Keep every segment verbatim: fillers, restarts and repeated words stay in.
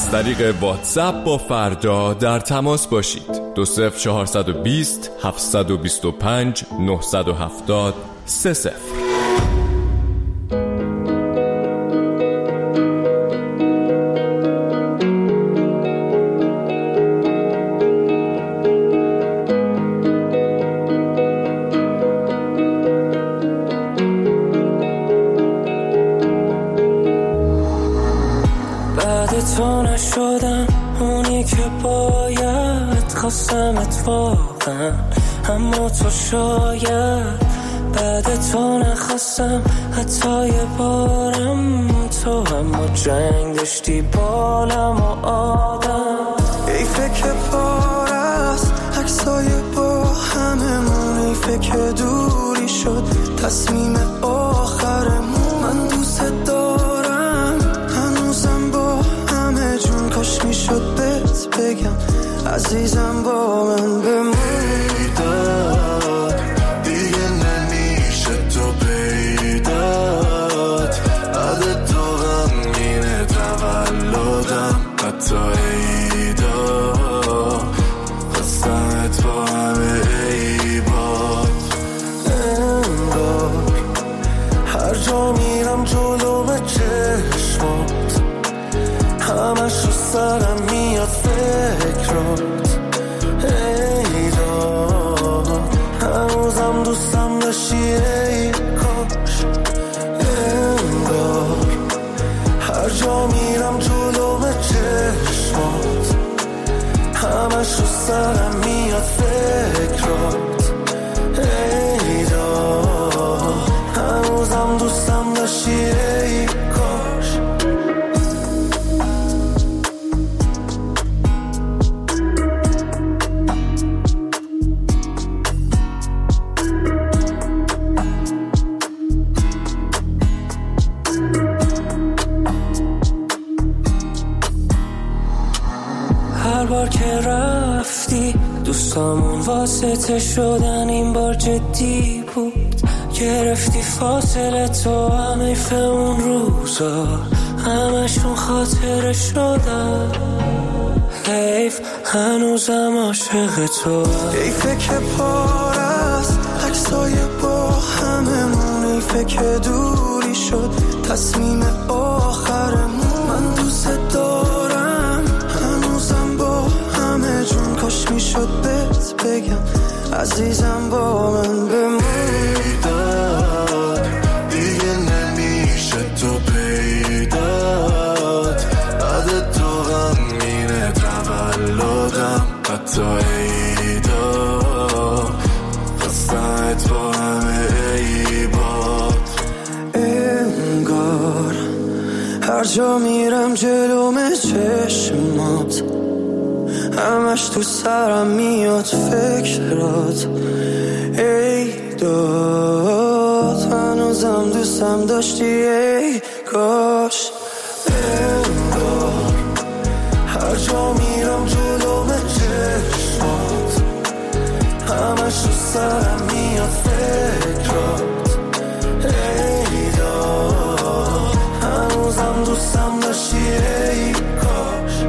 از طریق واتساپ با فردا در تماس باشید. دو صفر چهارصد و بیست هفتصد و بیست و پنج نهصد و هفتاد سه صفر. تو نشدم اونی که باید، خواستمت واقعا اما تو شاید بعد تو نخواستم حتی یه بارم، تو اما جنگ داشتی بالم و آدم. ای فکر پار است عکسای با هممون، ای فکر دوری شد تصمیم آخرمون. من دوست دارم هنوزم با همه جون، کاش میشد بهت بگم عزیزم با من بمون. پیدات دیگه نمیشه تو پیدات، بعد تو غمگینه تولدم حتی عیدا، خواستمت با همه عیبات. انگار هر جا میرم جلو به چشمات، همش رو سرم میاد فکرات. ای داد هنوزم دوستم داشتی ای کاش. انگار هر جا میرم جلو به چشمات، همش رو سرم میاد فکرات. ای داد هنوزم دوستم داشتی ای کاش. هر بار که رفتی دوستامون واسطه شدن، این بار جدی بود. گرفتی فاصله تو، هم ایف اون روزا همشون خاطره شدن. حیف هنوزم عاشق تو. ای فکر پار است عکسای با هممون، ای فکر دوری شد تصمیم آخرمون. من دوست دارم هنوزم با همه جون، کاش میشد بهت بگم عزیزم با من بمون. پیدات دیگه نمیشه تو پیدات، بعد تو غمگینه تولدم حتی عیدا، خواستمت با همه عیبات. انگار هر جا میرم جلوم چشمات، همش تو سرم میاد فکرات. ای داد هنوزم دوستم داشتی ای کاش. انگار هر جا میرم جلوم چشمات، همش تو سرم میاد فکرات. ای داد هنوزم دوستم داشتی ای کاش.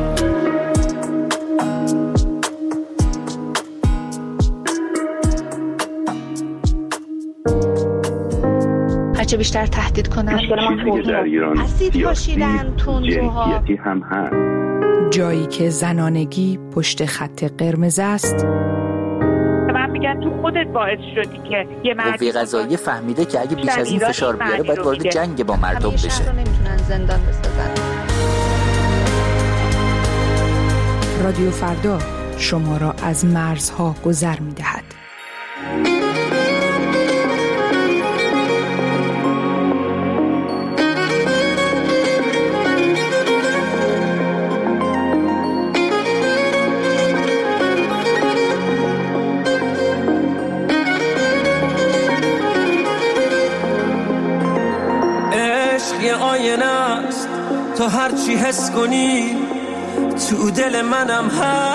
هرچه بیشتر تهدید کنن در ایران اسید پاشیدن تندروها هم هست. جایی که زنانگی پشت خط قرمز است. من میگن تو خودت باعث شدی که یه مردی قوه قضاییه فهمیده که اگه بیش از این فشار بیاره باید وارد جنگ با مردم بشه. شهر رو نمیتونن زندان بسازن. رادیو فردا شما را از مرزها گذر می‌دهد. یه آینه است تو هرچی حس کنی تو دل منم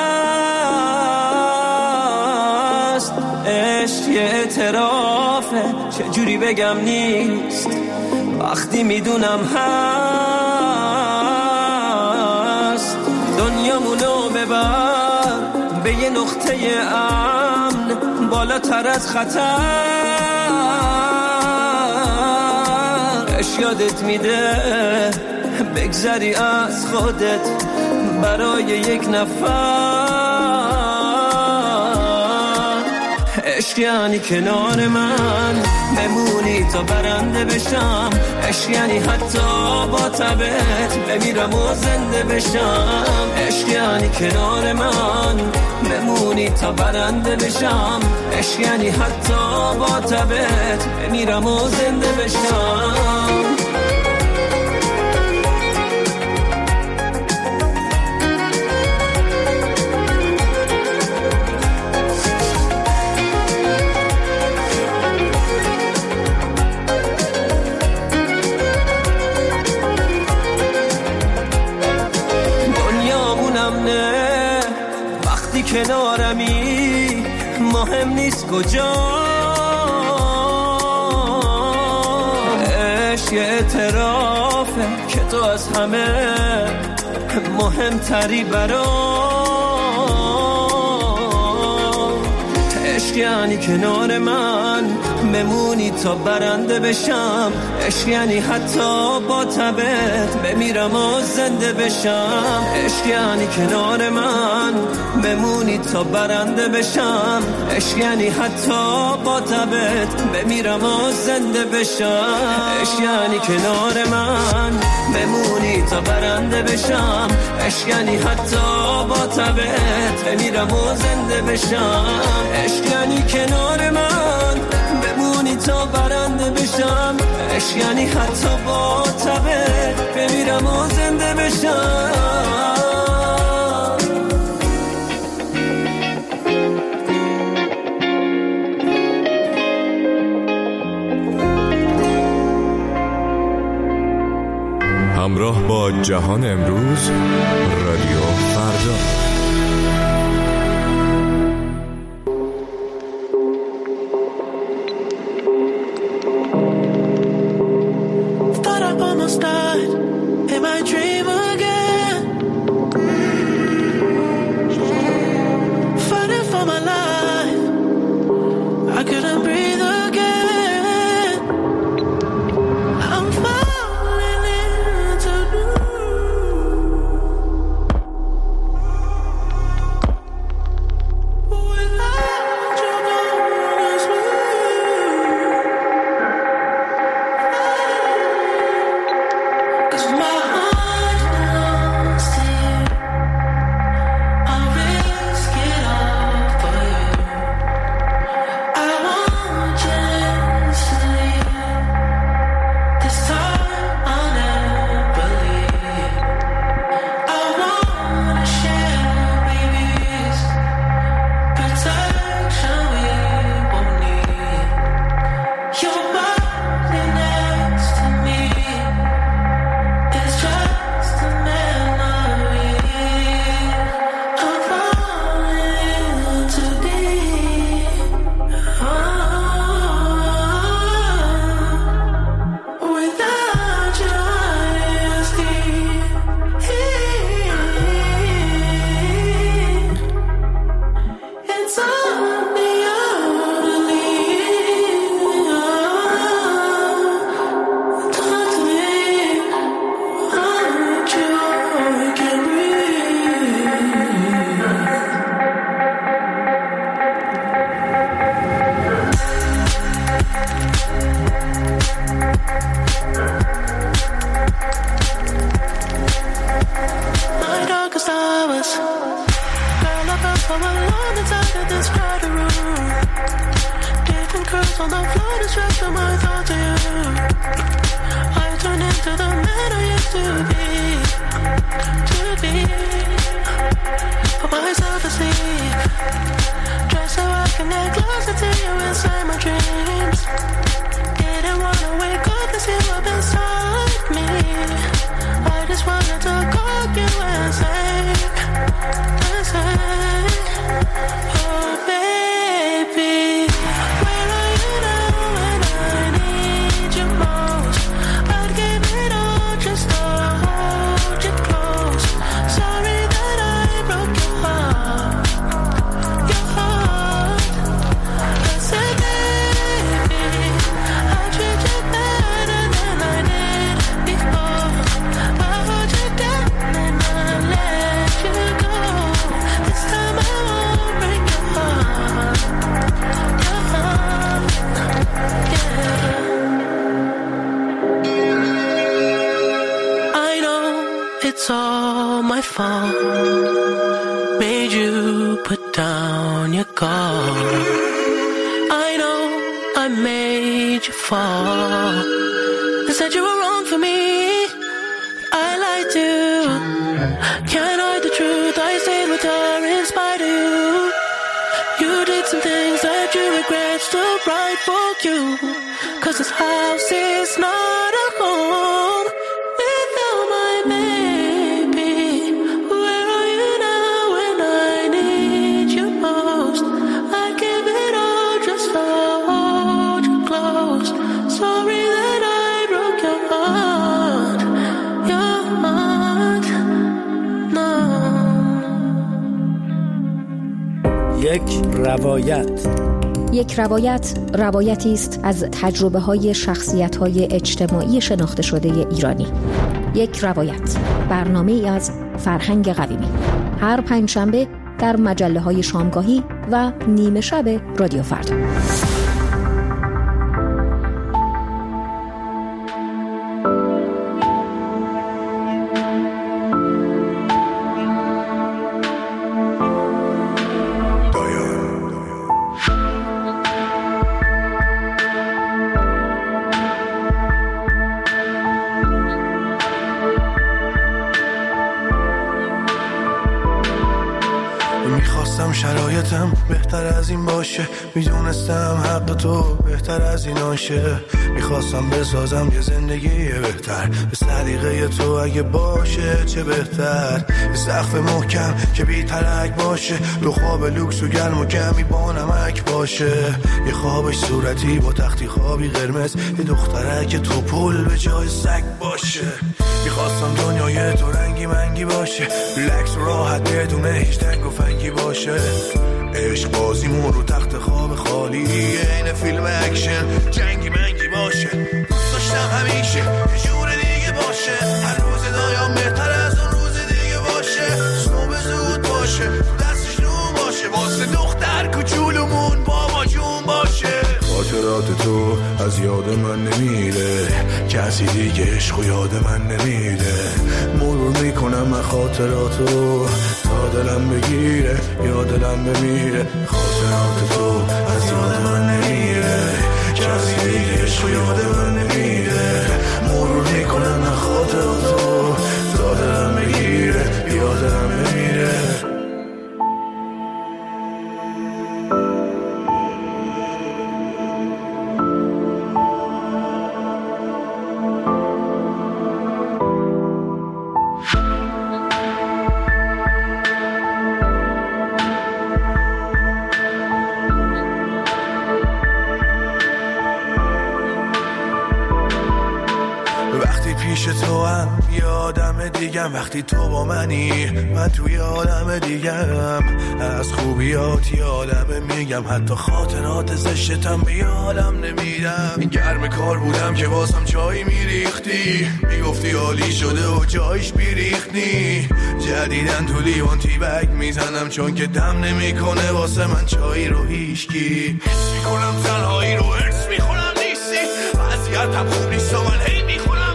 هست. عشق یه اعترافه چجوری بگم نیست، وقتی میدونم هست. ببر به یه نقطه امن بالاتر از خطر. اش یادت میده بگذری از خودت برای یک نفر. عشق یعنی کنار من بمونی تا برنده بشم. عشق یعنی حتی با تبت بمیرم و زنده بشم. عشق یعنی کنار من بمونی تا برنده بشم. عشق یعنی حتی با تبت بمیرم و زنده بشم. کنارمی مهم نیست کجا. عشق یه اعترافه که تو از همه مهمتری برام. عشق یعنی کنار من بمونی تا برنده بشم. عشق یعنی حتی با تبت بمیرم و زنده بشم. عشق یعنی کنار من بمونی تا برنده بشم. عشق یعنی حتی با تبت بمیرم و زنده بشم. عشق یعنی کنار من بمونی تا برنده بشم. عشق یعنی حتی با تبت بمیرم و زنده بشم. عشق یعنی کنار من بمونی تا برنده بشم. عشق یعنی حتی با تبت بمیرم و زنده بشم. همراه با جهان امروز، رادیو فردا. Sorry that I broke your down your guard. I know I made you fall and said you were wrong for me. I lied to you. Can't hide the truth. I stayed with her in spite of you. You did some things that you regret, still right for you. Cause this house is not a home without my baby. Where are you now when I need you most? I give it all just to hold you close. Sorry that I broke your heart, your heart, no. یک روایت. یک روایت روایتی است از تجربه‌های شخصیت‌های اجتماعی شناخته شده ایرانی. یک روایت، برنامه‌ای از فرهنگ قویمی. هر پنجشنبه در مجله‌های شامگاهی و نیمه شب رادیو فردا. شرایطم بهتر از این باشه، میدونستم حق تو بهتر از این آشه. میخواستم بسازم یه زندگی بهتر به سلیقه تو، اگه باشه چه بهتر. یه سقف محکم که بی ترک باشه، دو خواب لوکس و گرم و کمی با نمک باشه. یه خوابش صورتی با تختی خوابی قرمز، یه دخترک تو پول به جای سگ باشه. میخواستم دنیای تو رنگی منگی باشه، ریلکس و راحت بدون هیچ تنگ و فنگی باشه. عشق بازیمون رو تخت خواب خالی، این فیلم اکشن جنگی منگی باشه. دوست داشتم همیشه یه جور دیگه باشه، هر روز دایم بهتر از اون روز دیگه باشه. صبح زود باشه، دستش نون باشه، واسه دختر کوچولومون بابا جون باشه. خاطرات تو از یاد من نمیره، کسی دیگه عشق و یاد من نمیره. مرور میکنم من خاطراتو تا دلم بگیره یا دلم بمیره. خاطرات تو از یاد من نمیره، کسی دیگه عشق و یاد من نمیره. مرور میکنم من خاطراتو تا دلم بگیره یا دلم بمیره. پیش تو هم یه آدم دیگم، وقتی تو با منی من توی آدم دیگم. از خوبیات یادم میگم، حتی خاطرات زشتم به یادم نمیدم. گرم کار بودم که واسم چای میریختی، میگفتی عالی شده و جایش بیریختی. جدیدن تو لیوان تی بگ میزنم چون که دم نمیکنه واسه من چای رو هیشکی. حس میکنم تنهایی رو ارس میخونم نیستی، وضعیتم خوب نیست و من هی میخونم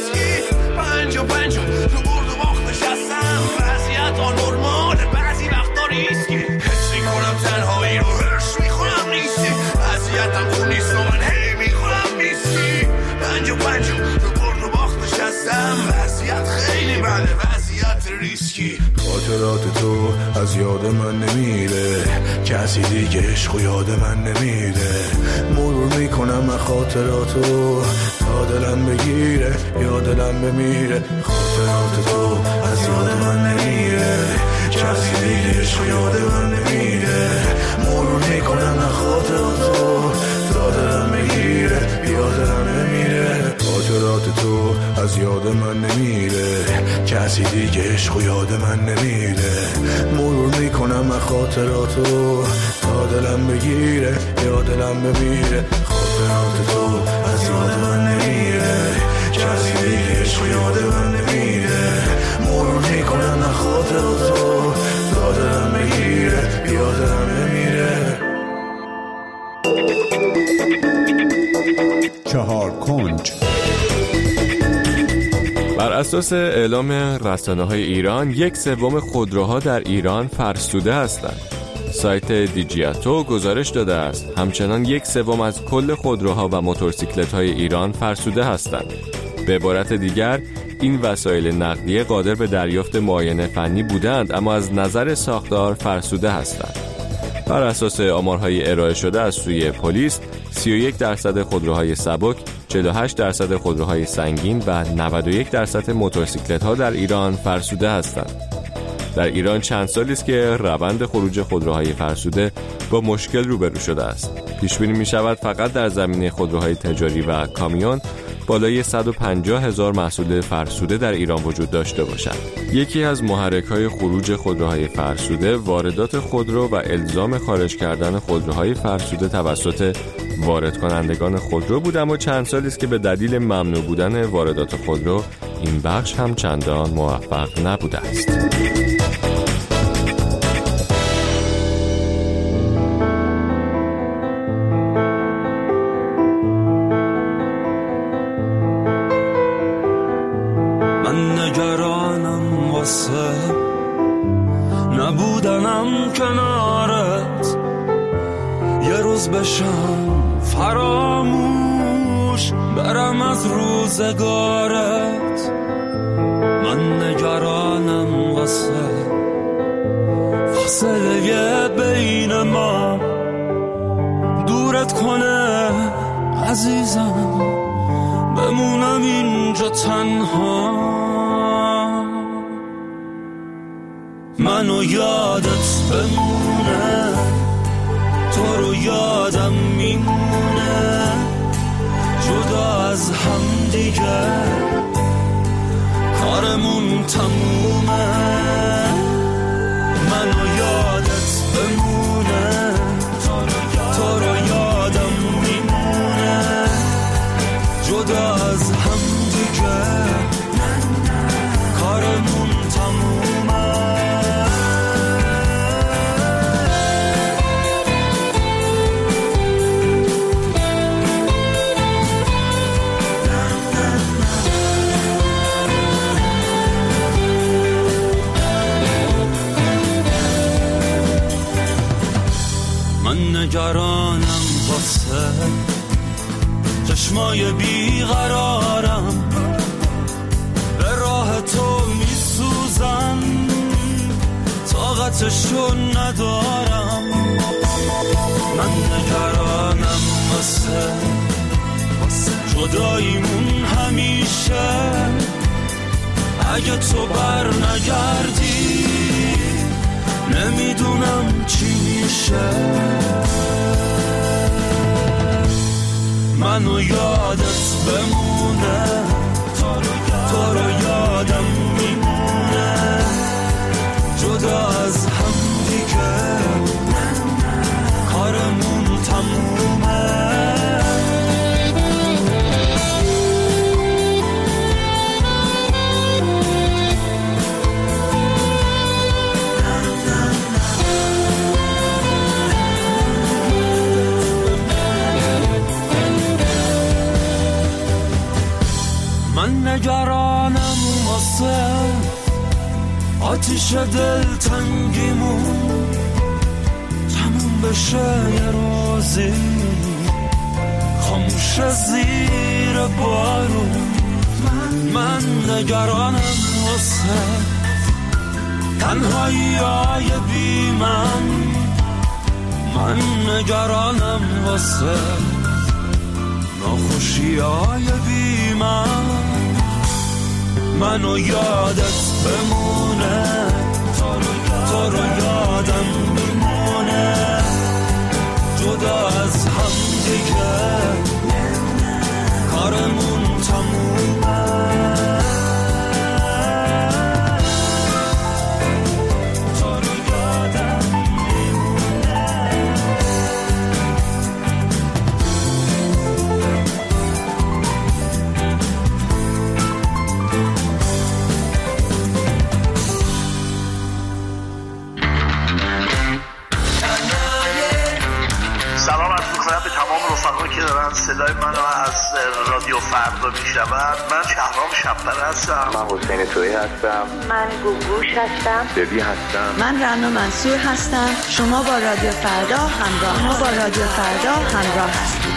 پنج و پنج تو برد و باخت نشستم. وضعیت ها نرمال، بعضی وقتا ریسکی. حس میکنم تنهایی رو هرش میخونم نیستی، وضعیتم خوب نیست و من هی میخونم نیستی. پنج و پنج تو برد و باخت نشستم. وضعیت خیلی بده، وضعیت ریسکی. خاطرات تو از یاد من نمیره، کسی دیگه عشق و یاد من نمیره. مرور میکنم من خاطراتو تا دلم بگیره یا دلم بمیره. خاطرات تو از یاد من نمیره، کسی دیگه عشق و یاد من نمیره. مرور میکنم من خاطراتو تا دلم بگیره یا دلم بمیره. خاطرات تو از یاد من نمیره، کسی دیگه عشق و یاد من نمیره. مرور میکنم من خاطراتو تا دلم بگیره یا دلم بمیره. خاطرات تو از یاد من نمیره، کسی دیگه عشق و یاد من نمیره. مرور میکنم من خاطراتو تا دلم بگیره یا دلم بمیره. چهار کنج. بر اساس اعلام رسانه‌های ایران، یک سوم خودروها در ایران فرسوده هستند. سایت دیجیاتو گزارش داده است همچنان یک سوم از کل خودروها و موتورسیکلت‌های ایران فرسوده هستند. به عبارت دیگر این وسایل نقلیه قادر به دریافت معاینه فنی بودند اما از نظر ساختار فرسوده هستند. بر اساس آمارهای ارائه شده از سوی پلیس، سی و یک درصد خودروهای سبک، چهل و هشت درصد خودروهای سنگین و نود و یک درصد موتورسیکلت‌ها در ایران فرسوده هستند. در ایران چند سالی است که روند خروج خودروهای فرسوده با مشکل روبرو شده است. پیش بینی می شود فقط در زمینه خودروهای تجاری و کامیون بالای صد و پنجاه هزار محصول فرسوده در ایران وجود داشته باشد. یکی از محرک‌های خروج خودروهای فرسوده واردات خودرو و الزام خارج کردن خودروهای فرسوده توسط وارد کنندگان خودرو بود، اما چند سالی است که به دلیل ممنوع بودن واردات خودرو این بخش هم چندان موفق نبوده است. نبودنم کنارت یه روز بشم فراموش برم از روزگارت. من نگرانم واسه فاصله بین ما دورت کنه عزیزم، بمونم اینجا تنها. منو یادت بمونه، تو رو یادم میمونه، جدا از هم دیگه کارمون تمومه. منو یادت بمونه، تو رو یادم میمونه، جدا از هم دیگه کارمون تمومه. نگرانم واسه چشمای بیقرارم، به راه تو میسوزم، طاقتشو ندارم. من نگرانم واسه جداییمون همیشه، اگه تو بر نگردی نمیدونم چی میشه. منو یادت بمونه، تو رو یادم میمونه، جدا از هم دیگه کارمون تمومه. من نگرانم واسه آتیش دل تنگیمون تموم بشه یه روزی، خاموش زیر بارون. من نگرانم واسه تنهایی های بی من، من نگرانم واسه ناخوشی های بی من. منو یادت بمونه، تو رو یادم میمونه، جدا از هم دیگه کارمون تمومه. سلام عرض می‌کنم به تمام رفقا که دارن صدای منو از رادیو فردا میشنون. من شهرام شب‌پر هستم. من حسین تویی هستم. من گوگوش هستم. دبی هستم. من رنا منصور هستم. شما با رادیو فردا همراه ما با رادیو فردا همراه هستید.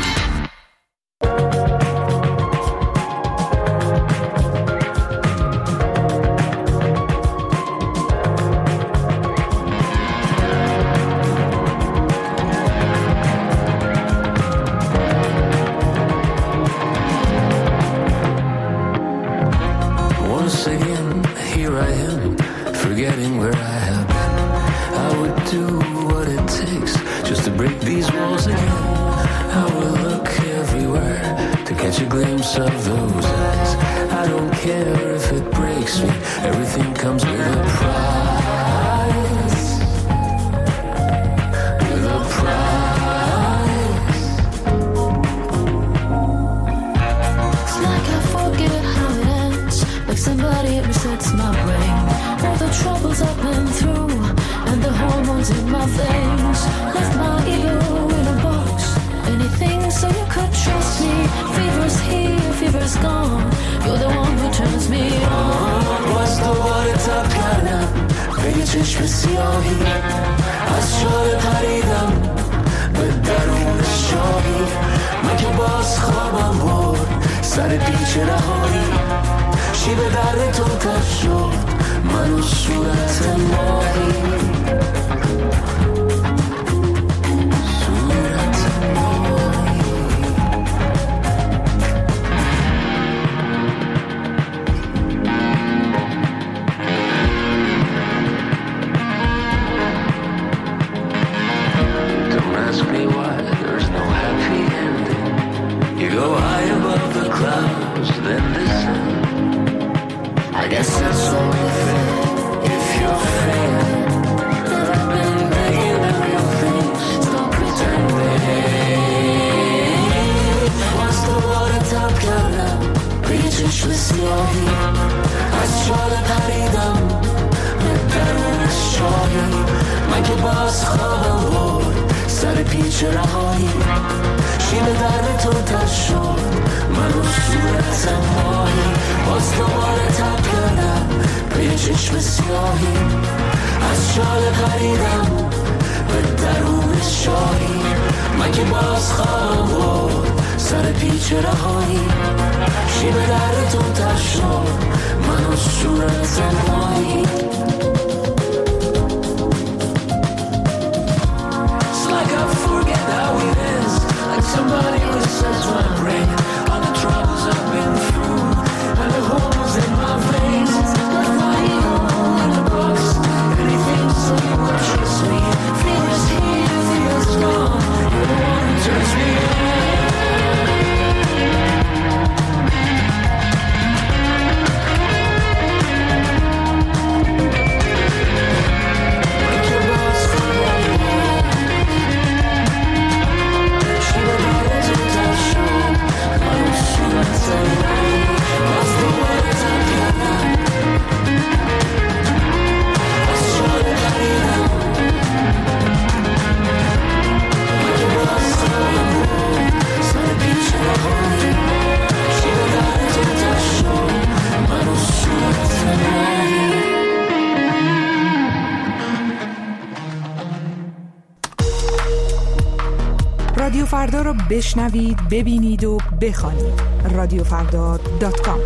رادیو فردا رو بشنوید، ببینید و بخوانید. رادیو فردا دات کام.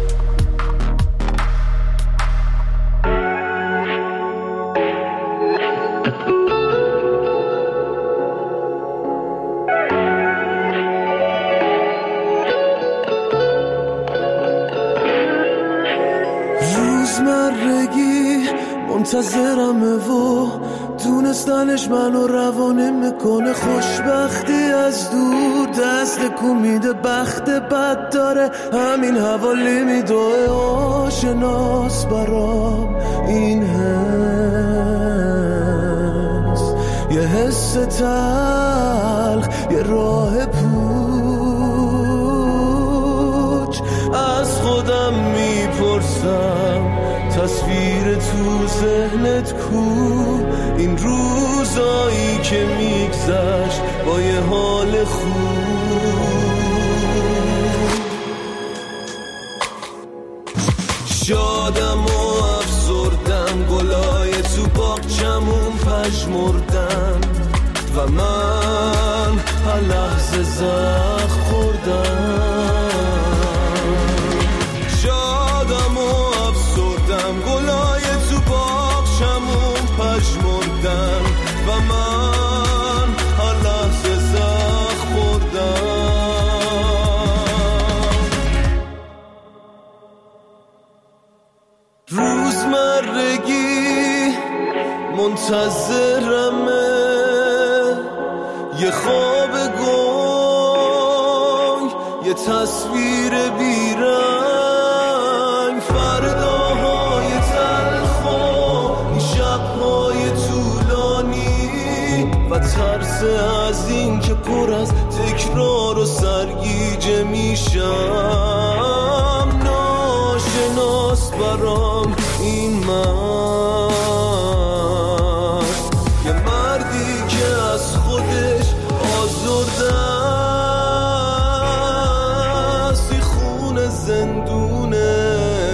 روزمرگی منتظرمه و دونستنش منو روانه میکنه، خوشبختی از دور دست کو میده، بخت بد داره همین حوالی میدوه، آشناس برام این حس، یه حس تلخ، یه راه پوچ، از خودم میپرسم تصویر تو ذهنت کو، این روزایی که میگذشت با یه حال خوب. شادم و افسردم، گلای تو باغچمون پژمردن و من هر لحظه زخم خوردم. شادم و افسردم، گلای تو باغچمون پژمردن و من هر لحظه زخم خوردم. روزمرگی منتظرمه، یه خواب گنگ، یه تصویر بیرنگ، فرداهای تلخ و این شبهای طولانی و ترس از این که پر از تکرار و سرگیجه میشم. ناشناس برام این مرد، یه مردی که از خودش آزرده است، این خون زندونه،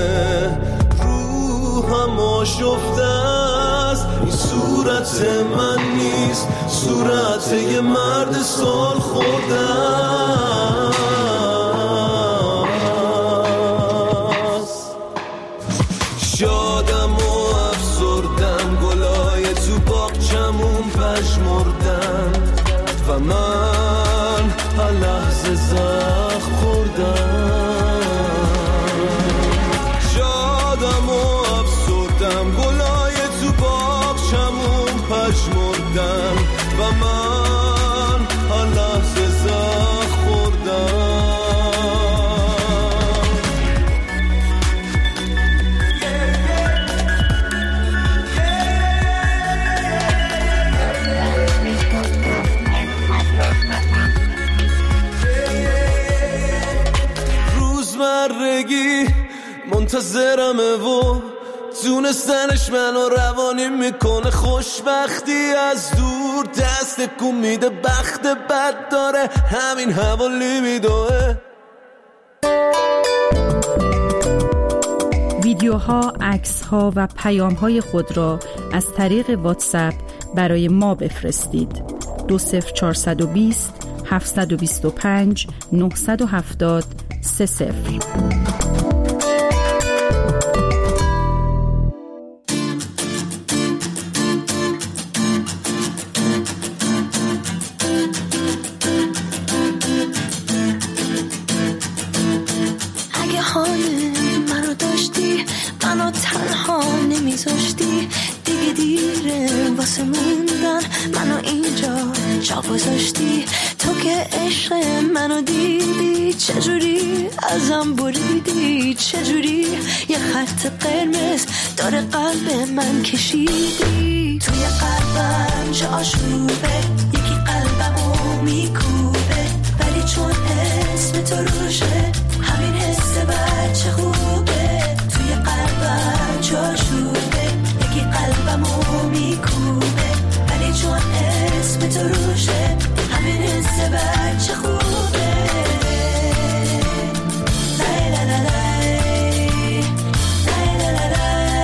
روحم آشفته است. این صورت من نیست، صورت یه مرد سال خورده است. شادم و افسردم، گلای تو باغچمون پژمردن و من هر لحظه زخم خوردم. شادم و افسردم، گلای تو باغچمون پژمردن و من هر لحظه زخم خوردم. روزمرگی منتظرمه و تونستنش منو روانی میکنه. خوشبختی از دور دست کن میده، بخت بد داره همین حوالی میدوه. ویدیوها، عکس‌ها و پیام‌های خود را از طریق واتساپ برای ما بفرستید. دو صفر چهارصد و بیست هفتصد و بیست و پنج نهصد و هفتاد سه صفر. اگه حال منو داشتی، منو تنها نمیذاشتی، دیگه دیره واسه موندن، منو اینجا جا گذاشتی. تو که عشق منو دیدی، چجوری ازم بریدی، چجوری یه خط قرمز داره قلب من کشیدی. توی قلبم چه آشوبه، یکی قلبمو میکوبه، ولی چون اسم تو روشه همین حس بچه خوبه. توی قلبم چه آشوبه، یکی قلبمو میکوبه، ولی چون اسم تو روشه همین حس بچه خوبه. لای لای لای لای لای لای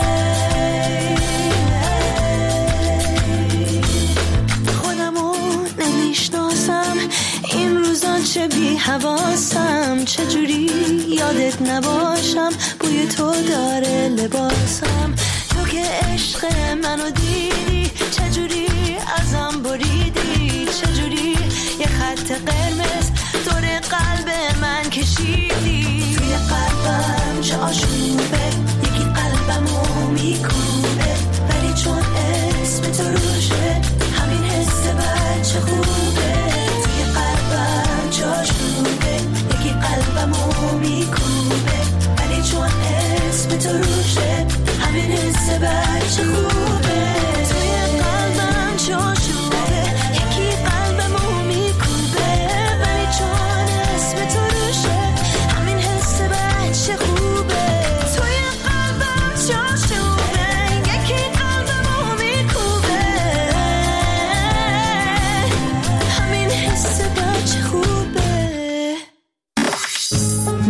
لای. خودمو نمیشناسم این روزا، چه بی حواسم، چجوری یادت نباشم، بوی تو داره لباسم. تو که عشق منو دیدی، چجوری ازم بریدی، چجوری یه خط قرمز دور قلب من کشیدی. توی قلبم چه آشوبه، یکی قلبمو میکوبه، ولی چون اسم تو روشه همین حس بچه خوبه. توی قلبم چه آشوبه، یکی قلبمو میکوبه، ولی چون اسم تو روشه همین حس بچه خوبه. توی قلبم چه آشوبه، یکی قلبمو میکوبه، ولی چون اسم تو روشه همین حس بچه خوبه. توی قلبم چه آشوبه،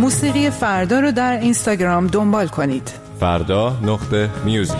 موسیقی فردا رو در اینستاگرام دنبال کنید. فردا نقطه میوزیک.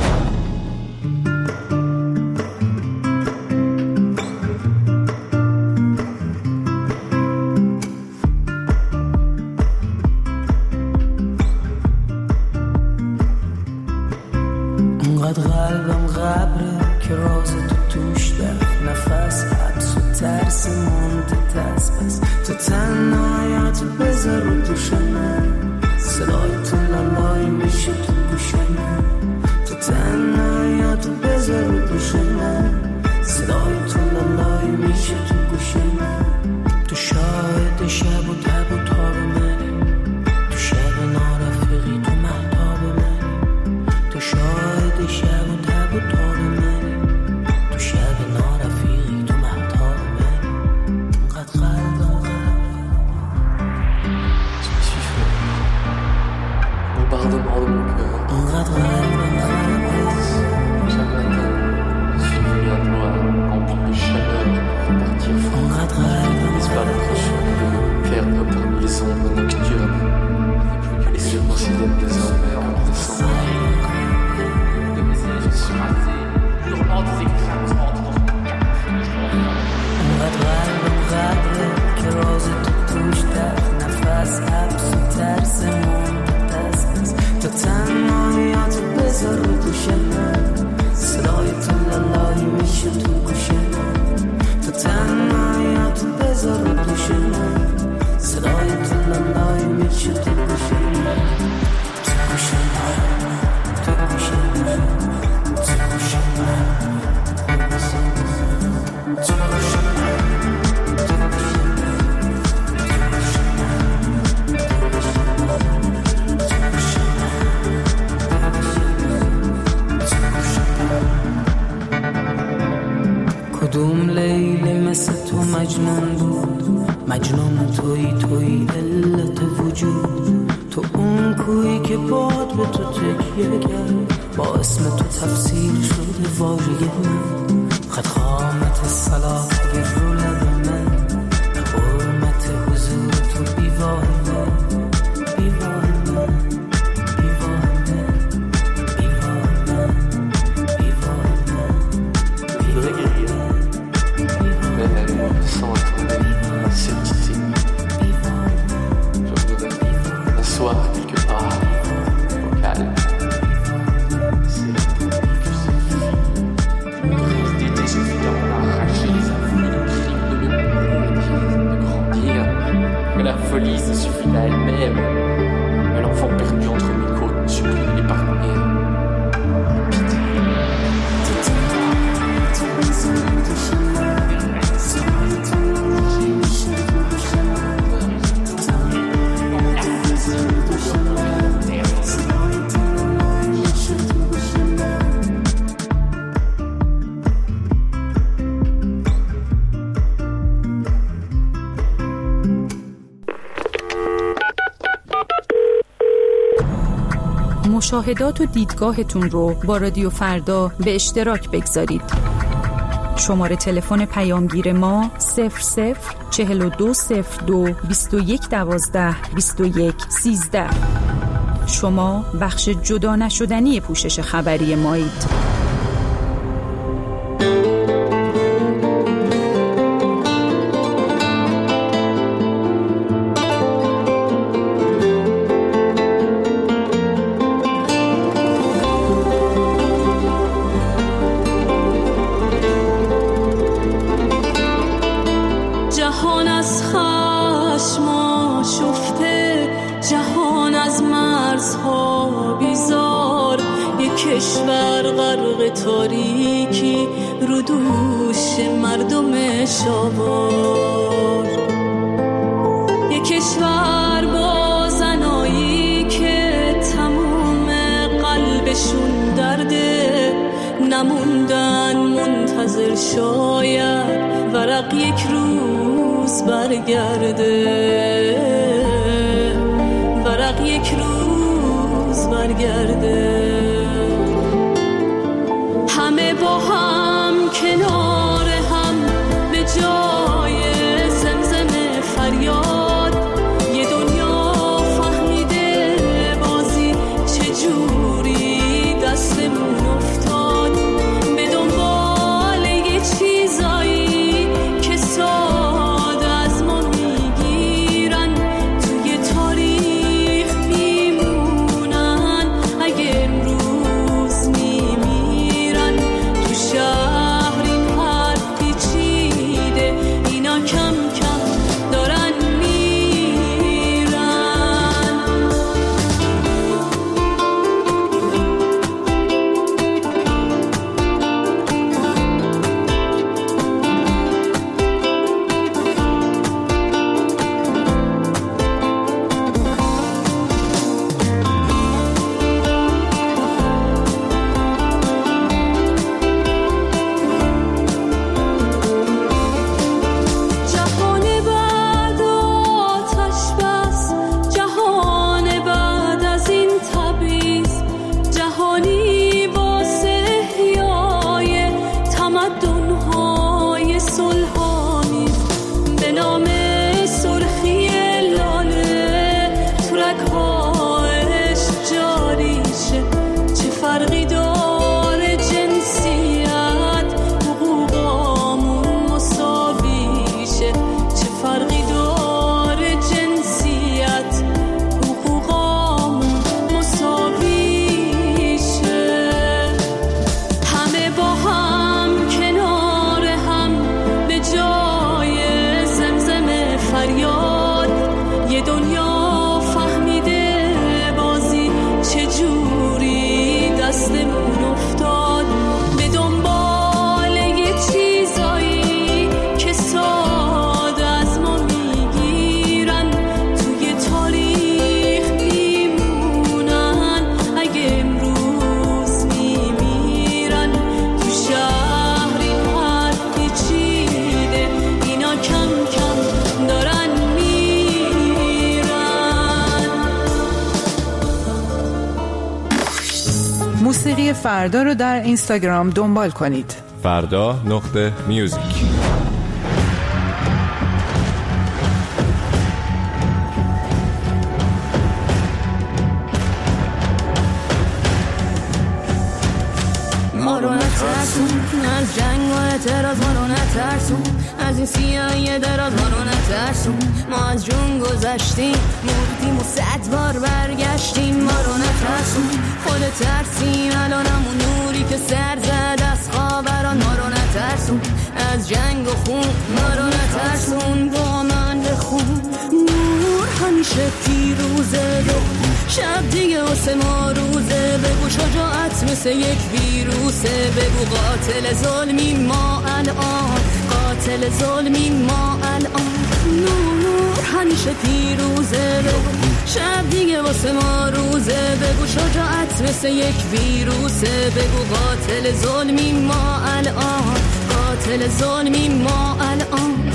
انقدر قلبم غبره که راز تو توش در نفس حبس و ترس مونده دست پس تو تنهایت بذار رو دوش من صدای تو لالای میشه تو گوش من تو تنهایت بذار رو دوش من صدای تو لالای میشه تو گوش من تو شاهد شب و تب و تاب منی تو شب نارفقی تو مهتاب منی تو شاهد شب و تب و تاب منی تو شب نارفقی تو مهتاب منی انقدر قلبم Bombardement de mon cœur. Suivi à toi, rempli de chaleur, repartir fort. Disparaître cheveux, perdre parmi les ombres nocturnes. Et plus que les yeux considèrent désormais comme des cendres. De mes yeux surasés, hurlant des éclats entre انقدر قلبم غبره که راز تو توش در نفس حبس و ترس مونده دست پس تو تنهایت بذار رو دوش من صدای تو لالایی میشه تو گوش من تو تنهایت بذار رو دوش من صدای تو لالایی میشه تو گوش من تو گوش من تو گوش من تو گوش من تو گوش من کدوم لیلی مثل تو مجنون بود مجنون توی توی علت وجود تو اون کویی که باد به تو تکیه کرد با اسم تو تفسیر شده واژه من خط خامت صلاح گر رو لب من حرمت حضور تو بیواه من بیواه من بیواه من بیواه من بیواه من بیواه من même sans attendre la certitude. Je voudrais m'asseoir quelque part au calme. C'est la pluie que c'est d'été, j'ai vu d'en arracher les avoues de crimes de me de grandir. Que la folie se suffit à elle-même. Mais l'enfant perdu entre mes côtes ne supplie l'épargner. مشاهدات و دیدگاهتون رو با رادیو فردا به اشتراک بگذارید. شماره تلفن پیامگیر ما صفر صفر چهل و دو صفر دو بیست و یک دوازده بیست و یک سیزده. شما بخش جدا نشدنی پوشش خبری مایید. کشور غرق تاریکی رو دوش مردمش آورد. یک کشور با زنایی که تموم قلبشون درده، نموندن منتظر شاید ورق یک روز برگرده، ورق یک روز برگرده. همه با هم کنار هم به جای زمزم فریاد، یه دنیا موسیقی فردا رو در اینستاگرام دنبال کنید. فردا نقطه میوزیک. ما رو نترسون از جنگ و اعتراض، ما رو نترسون از این سیاهی دراز، ما رو نترسون. ما از جون گذشتیم، مردیم و صد بار برگشتیم. ما رو نترسون، خود ترسیم الان همون نوری که سر زد از خوابران. ما رو نترسون از جنگ و خون، ما رو نترسون با من بخون. نور همیشه پیروزه، شب دیگه واسه ما روزه. بگو شجاعت مثل یک ویروسه، بگو قاتل ظلمی ما الان، قاتل ظلمی ما الان. نور همیشه پیروزه، بگو شب دیگه واسه ما روزه. بگو شجاعت مثل یک ویروسه، بگو قاتل ظلمی ما الان، قاتل ظلمی ما الان.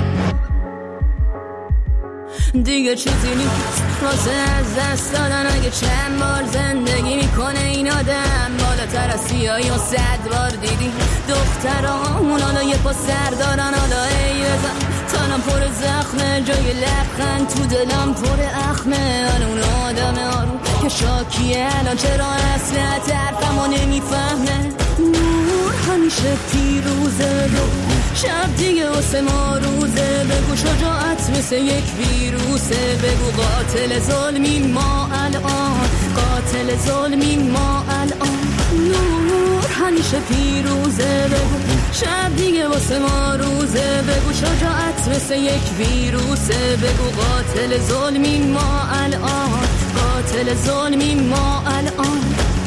دیگه چیزی نیست واسه از دست دادن، اگه چند بار زندگی میکنه این آدم. بالاتر از سیاهی و صد بار دیدی دخترامون حالا یه پا سر دارن. حالا ای بزن تنم پر زخمه، جای لبخند تو دلم پر اخمه. حالا اون آدم آروم که شاکیه الان چرا اصلا طرفمو نمیفهمه. نور همیشه پیروزه، شب دیگه واسه ما روزه. بگو شجاعت مثل یک ویروسه، بگو قاتل ظلمی ما الان، قاتل ظلمی ما الان. نور همیشه پیروزه، بگو شب دیگه واسه ما روزه. بگو شجاعت مثل یک ویروسه، بگو قاتل ظلمی ما الان، قاتل ظلمی ما الان.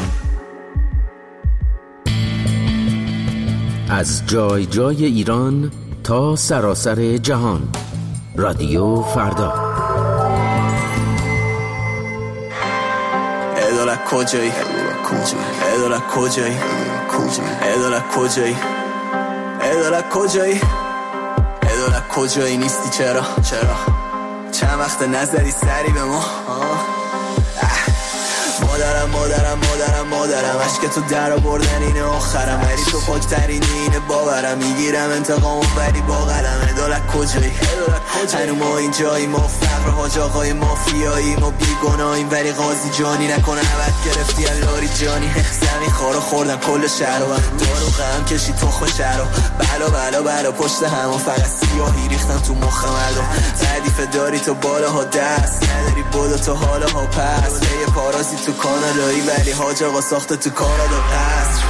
از جای جای ایران تا سراسر جهان، رادیو فردا. اداره کجایی؟ اداره کجایی؟ اداره کجایی؟ اداره کجایی؟ اداره کجایی نیستی چرا؟ چرا؟ چند وقت نزدی سری به ما؟ مادرم مادرم مادرم مادرم عشق تو در بردن اینه آخرم، ولی تو پاکترین اینه باورم. میگیرم انتقامو ولی با قلم. ادالت کجایی؟ هنو ما این جایی، ما فقر حاج آقای مافیایی، ما بیگناهیم ولی قاضی جانی نکنه عبد گرفتی اللاری جانی. زمین خارو خوردن کل شهر و دارو غم کشی تخم شهر و بلا بلا بلا پشت همون فقط سیاهی ریختم تو مخ مردم. تعریف داری تو بالاها دست نداری، بودا تو حالاها پس. یه پارازی تو کانادایی ولی حاج آقا ساخته تو کانادا قصر.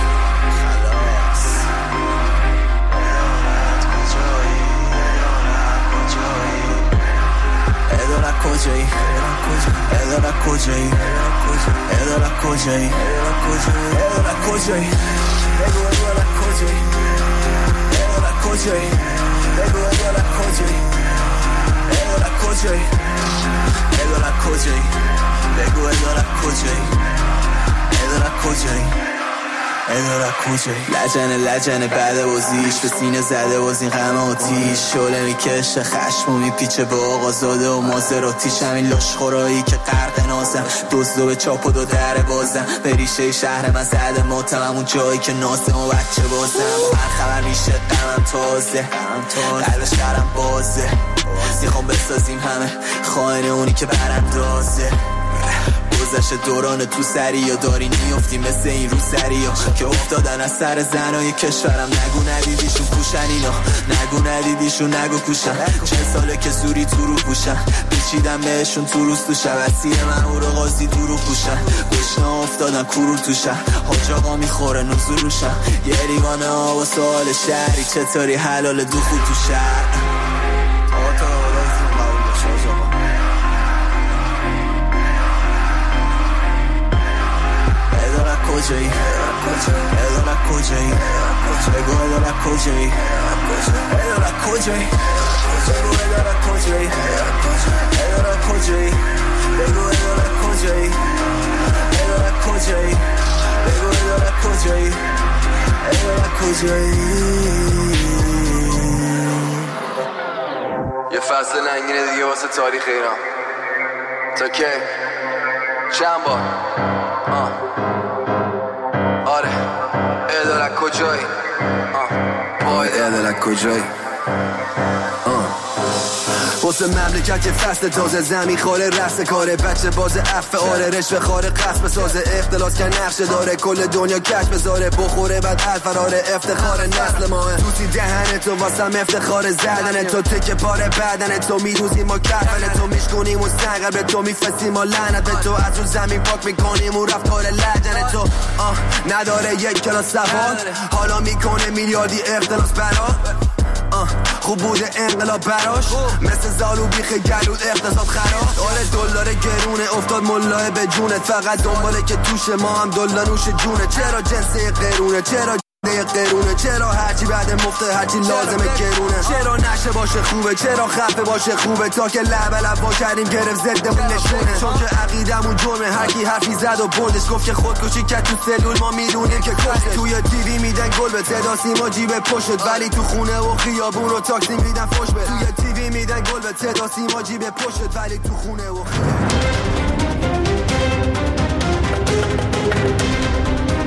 اداره کجایی؟ اداره کجایی؟ اداره کجایی؟ اداره کجایی؟ بگو اداره کجایی؟ اداره کجایی؟ بگو اداره کجایی؟ اداره کجایی؟ اداره کجایی؟ بگو اداره کجایی؟ اداره کجایی؟ اداره کجایی؟ لجنه لجنه بعد بازیش به سینه زده باز این غم آتیش. شعله میکشه خشم و میپیچه به آقا زاده و مازراتیش. همین لاشخورایی که غرق نازم، دزدو به چاپ و دو در بازم. به ریشه شهر من زده ماتم، همون جایی که نازم و بچه بازم. با هر خبر میشه غمم تازه، قلب شهرم بازه. میخوام بسازیم همه خائن اونی که براندازه. گذشته دوران تو سری یا داری میفتی مثل این رو سری ها که افتادن از سر زنای کشورم. نگو ندیدیشون پوشن اینا، نگو ندیدیشون نگو کوشن. چه ساله که زوری تو رو پوشن، پیچیدم بهشون تو روز تو شب. اسیر من او رو قاضی تو رو پوشن، گشنه افتادن کورو تو شهر. حاج آقا میخوره نوزو روشن. یه ریوانه ها و سوال شهری چطوری حلال دو خود تو شهر. کجایی؟ اداره کجایی؟ بگو اداره کجایی؟ اداره کجایی؟ بگو اداره کجایی؟ اداره کجایی؟ بگو اداره کجایی؟ اداره کجایی؟ بگو اداره کجایی؟ اداره کجایی؟ یه فصل ننگینه دیگه واسه تاریخ ایران. تا که چند بار آه آره کجایی ادالک کجایی واسه مملکت که فصل تازه زمین خوره رست کاره بچه باز عفه آره رشوه خاره قصب سازه اختلاس که نقشه داره کل دنیا کش بذاره بخوره بعد الفراره افتخار نسل ماه توسی دهن تو واسم افتخار زدن تو تکه پاره بدن تو میدوزیم ما کفن تو میشکنیم و سنگر به تو میفسیم ما لعنت به تو از اون زمین پاک میکنیم و رفتار لجن تو آه نداره یک کلاس سواد حالا میکنه میلیاردی اختلاس برا خوب بوده انقلاب براش مثل زالو بیخ گلود اقتصاد خراب آره دلار گرونه افتاد ملاه به جونت فقط دنباله که توش ما هم دلار نوش جونه چرا جنسه قرونه چرا قرونه چرا هرچی بعد مفته هرچی لازمه گرونه چرا نشه باشه خوبه چرا خفه باشه خوبه تا که لب لب با کردیم گرفت زدمون نشونه چون که عقیدمون جرمه هرکی حرفی زد و بردش گفت که خودکشی کرد تو سلول ما میدونیم که کشته توی تیوی میدن گل به صدا سیما جیب پشت ولی تو خونه و خیابون و تاکسی میدن فوش به توی تیوی میدن گل به صدا سیما جیب پشت ولی تو خونه و خیابون